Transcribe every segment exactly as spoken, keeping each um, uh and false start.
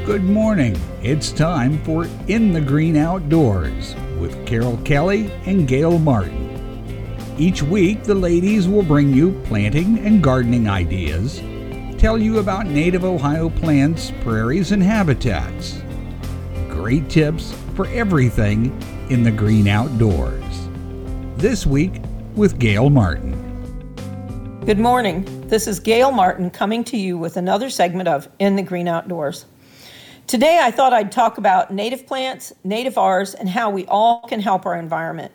Good morning. It's time for In the Green Outdoors with Carol Kelly and Gail Martin. Each week, the ladies will bring you planting and gardening ideas, tell you about native Ohio plants, prairies, and habitats. Great tips for everything in the green outdoors. This week with Gail Martin. Good morning. This is Gail Martin coming to you with another segment of In the Green Outdoors. Today I thought I'd talk about native plants, nativars, and how we all can help our environment.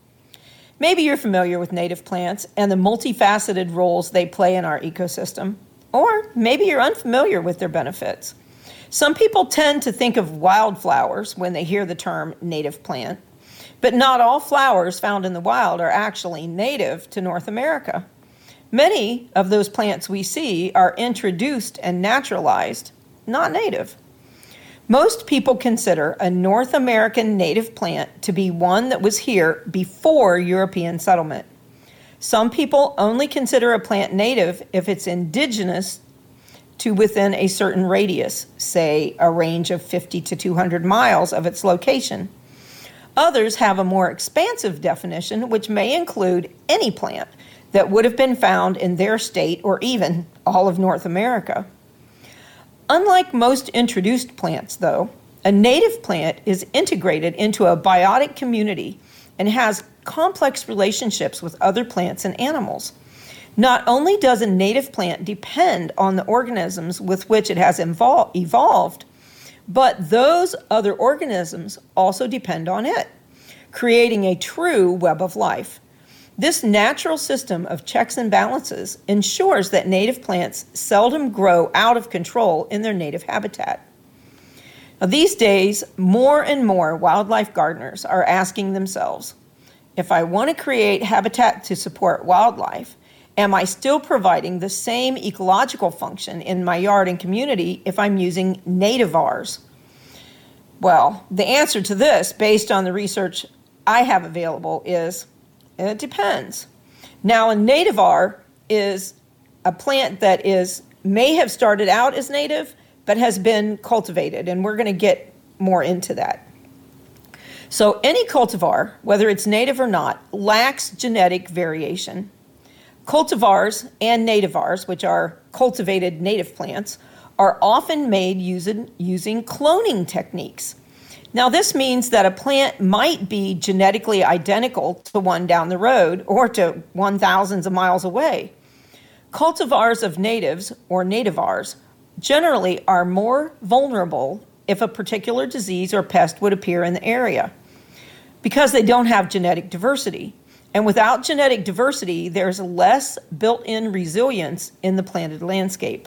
Maybe you're familiar with native plants and the multifaceted roles they play in our ecosystem, or maybe you're unfamiliar with their benefits. Some people tend to think of wildflowers when they hear the term native plant, but not all flowers found in the wild are actually native to North America. Many of those plants we see are introduced and naturalized, not native. Most people consider a North American native plant to be one that was here before European settlement. Some people only consider a plant native if it's indigenous to within a certain radius, say a range of fifty to two hundred miles of its location. Others have a more expansive definition, which may include any plant that would have been found in their state or even all of North America. Unlike most introduced plants, though, a native plant is integrated into a biotic community and has complex relationships with other plants and animals. Not only does a native plant depend on the organisms with which it has evol- evolved, but those other organisms also depend on it, creating a true web of life. This natural system of checks and balances ensures that native plants seldom grow out of control in their native habitat. Now, these days, more and more wildlife gardeners are asking themselves, if I want to create habitat to support wildlife, am I still providing the same ecological function in my yard and community if I'm using nativars? Well, the answer to this, based on the research I have available, is it depends. Now, a nativar is a plant that is may have started out as native, but has been cultivated, and we're going to get more into that. So any cultivar, whether it's native or not, lacks genetic variation. Cultivars and nativars, which are cultivated native plants, are often made using, using cloning techniques. Now, this means that a plant might be genetically identical to one down the road or to one thousands of miles away. Cultivars of natives, or nativars, generally are more vulnerable if a particular disease or pest would appear in the area because they don't have genetic diversity. And without genetic diversity, there's less built-in resilience in the planted landscape.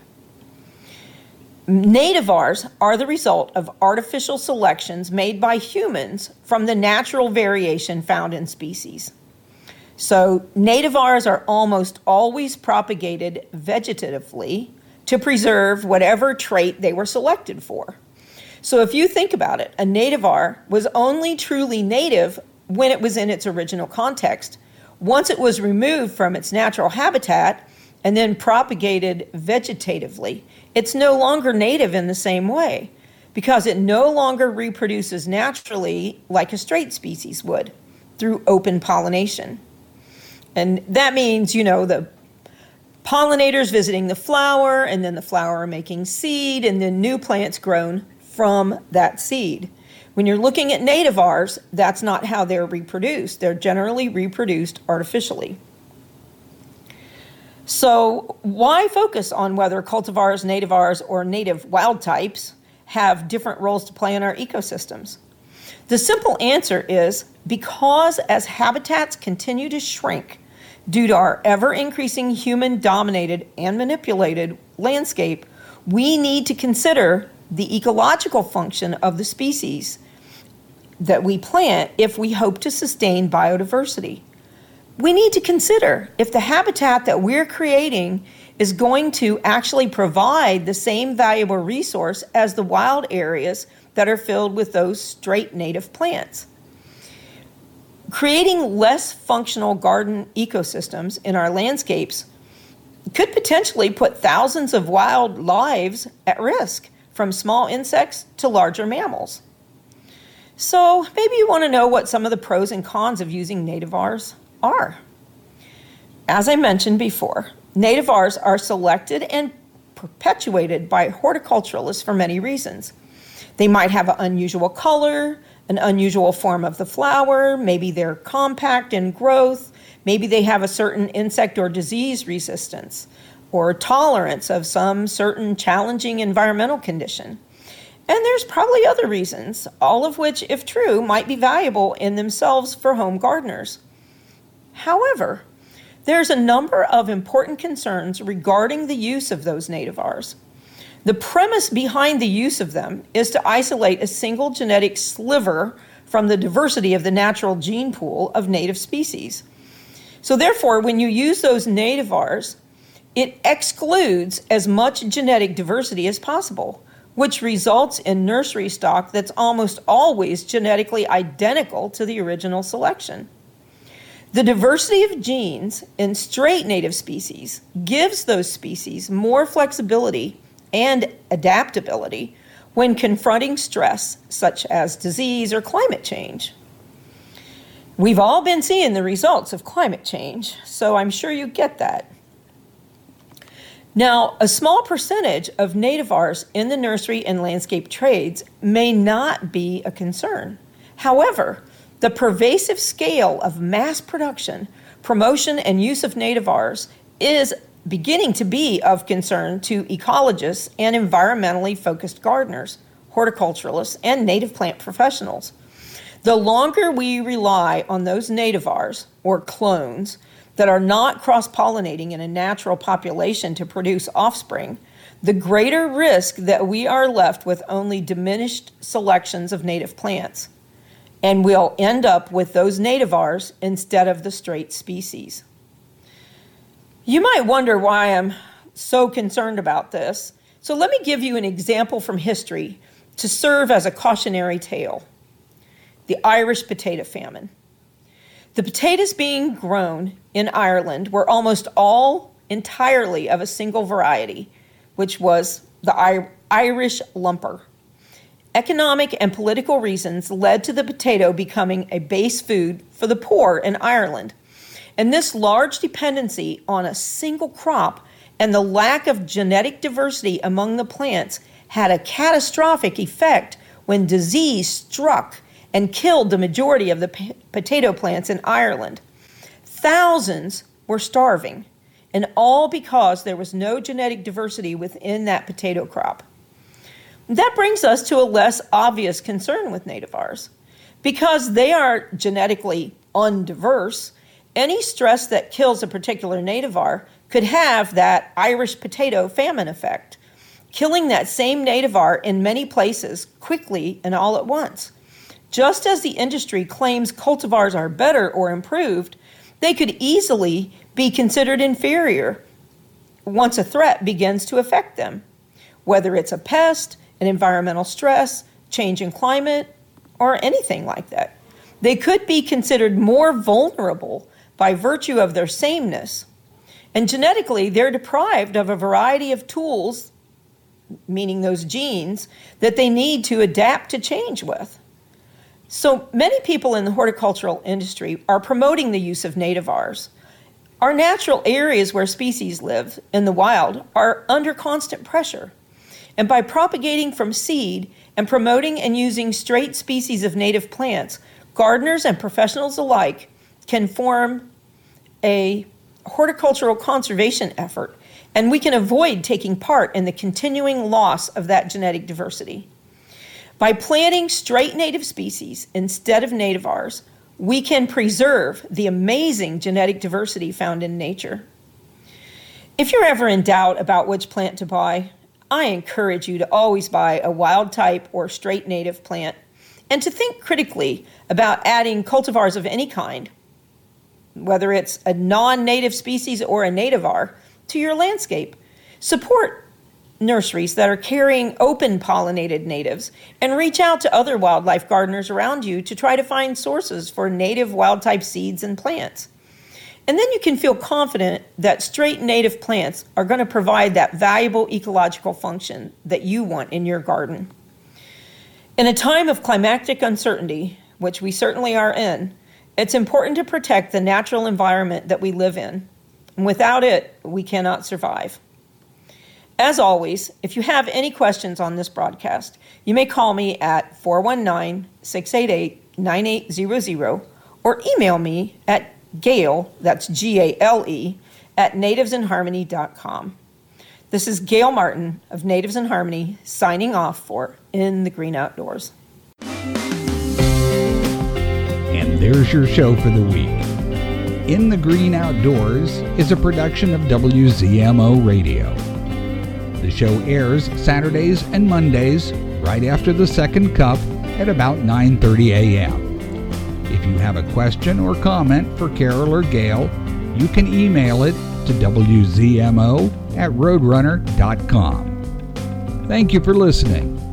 Nativars are the result of artificial selections made by humans from the natural variation found in species. So nativars are almost always propagated vegetatively to preserve whatever trait they were selected for. So if you think about it, a nativar was only truly native when it was in its original context. Once it was removed from its natural habitat and then propagated vegetatively, it's no longer native in the same way because it no longer reproduces naturally like a straight species would through open pollination. And that means, you know, the pollinators visiting the flower and then the flower making seed and then new plants grown from that seed. When you're looking at nativars, that's not how they're reproduced. They're generally reproduced artificially. So why focus on whether cultivars, nativars, or native wild types have different roles to play in our ecosystems? The simple answer is because as habitats continue to shrink due to our ever-increasing human-dominated and manipulated landscape, we need to consider the ecological function of the species that we plant if we hope to sustain biodiversity. We need to consider if the habitat that we're creating is going to actually provide the same valuable resource as the wild areas that are filled with those straight native plants. Creating less functional garden ecosystems in our landscapes could potentially put thousands of wild lives at risk from small insects to larger mammals. So maybe you want to know what some of the pros and cons of using nativars are. As I mentioned before, nativars are selected and perpetuated by horticulturalists for many reasons. They might have an unusual color, an unusual form of the flower, maybe they're compact in growth, maybe they have a certain insect or disease resistance, or tolerance of some certain challenging environmental condition. And there's probably other reasons, all of which, if true, might be valuable in themselves for home gardeners. However, there's a number of important concerns regarding the use of those nativars. The premise behind the use of them is to isolate a single genetic sliver from the diversity of the natural gene pool of native species. So therefore, when you use those nativars, it excludes as much genetic diversity as possible, which results in nursery stock that's almost always genetically identical to the original selection. The diversity of genes in straight native species gives those species more flexibility and adaptability when confronting stress such as disease or climate change. We've all been seeing the results of climate change, so I'm sure you get that. Now, a small percentage of nativars in the nursery and landscape trades may not be a concern. However, the pervasive scale of mass production, promotion, and use of nativars is beginning to be of concern to ecologists and environmentally focused gardeners, horticulturalists, and native plant professionals. The longer we rely on those nativars, or clones, that are not cross-pollinating in a natural population to produce offspring, the greater risk that we are left with only diminished selections of native plants. And we'll end up with those nativars instead of the straight species. You might wonder why I'm so concerned about this. So let me give you an example from history to serve as a cautionary tale. The Irish potato famine. The potatoes being grown in Ireland were almost all entirely of a single variety, which was the I- Irish lumper. Economic and political reasons led to the potato becoming a base food for the poor in Ireland. And this large dependency on a single crop and the lack of genetic diversity among the plants had a catastrophic effect when disease struck and killed the majority of the p- potato plants in Ireland. Thousands were starving, and all because there was no genetic diversity within that potato crop. That brings us to a less obvious concern with nativars. Because they are genetically undiverse, any stress that kills a particular nativar could have that Irish potato famine effect, killing that same nativar in many places quickly and all at once. Just as the industry claims cultivars are better or improved, they could easily be considered inferior once a threat begins to affect them, whether it's a pest, an environmental stress, change in climate, or anything like that. They could be considered more vulnerable by virtue of their sameness. And genetically, they're deprived of a variety of tools, meaning those genes, that they need to adapt to change with. So many people in the horticultural industry are promoting the use of nativars. Our natural areas where species live in the wild are under constant pressure. And by propagating from seed and promoting and using straight species of native plants, gardeners and professionals alike can form a horticultural conservation effort, and we can avoid taking part in the continuing loss of that genetic diversity. By planting straight native species instead of nativars, we can preserve the amazing genetic diversity found in nature. If you're ever in doubt about which plant to buy, I encourage you to always buy a wild type or straight native plant and to think critically about adding cultivars of any kind, whether it's a non-native species or a nativar, to your landscape. Support nurseries that are carrying open pollinated natives and reach out to other wildlife gardeners around you to try to find sources for native wild type seeds and plants. And then you can feel confident that straight native plants are going to provide that valuable ecological function that you want in your garden. In a time of climatic uncertainty, which we certainly are in, it's important to protect the natural environment that we live in. And without it, we cannot survive. As always, if you have any questions on this broadcast, you may call me at four one nine, six eight eight, nine eight zero zero or email me at Gail, that's G A L E, at natives in harmony dot com. This is Gail Martin of Natives in Harmony signing off for In the Green Outdoors. And there's your show for the week. In the Green Outdoors is a production of W Z M O Radio. The show airs Saturdays and Mondays right after the second cup at about nine thirty a.m. If you have a question or comment for Carol or Gail, you can email it to W Z M O at roadrunner dot com. Thank you for listening.